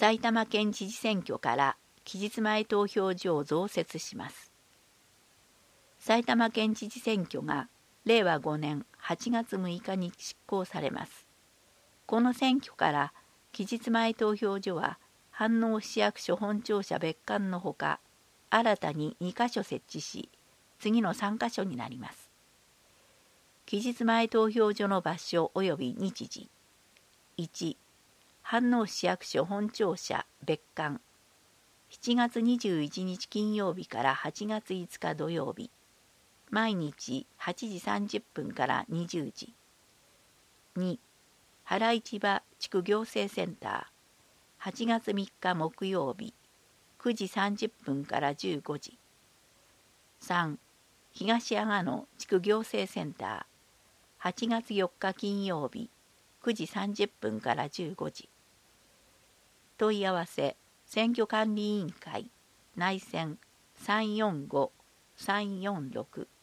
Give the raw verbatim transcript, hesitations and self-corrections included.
埼玉県知事選挙から期日前投票所を増設します。埼玉県知事選挙がれいわごねんはちがつむいかに執行されます。この選挙から期日前投票所は飯能市役所本庁舎別館のほか、新たににかしょ設置し、次のさんかしょになります。期日前投票所の場所及び日時。いち、飯能市役所本庁舎別館。しちがつにじゅういちにち金曜日からはちがついつか土曜日。毎日はちじさんじゅっぷんからにじゅうじ。に、原市場地区行政センター。はちがつみっか木曜日。くじさんじゅっぷんからじゅうごじ。さん、東阿賀野地区行政センター。はちがつよっか金曜日。くじさんじゅっぷんからじゅうごじ。問い合わせ選挙管理委員会内線さんよんご さんよんろく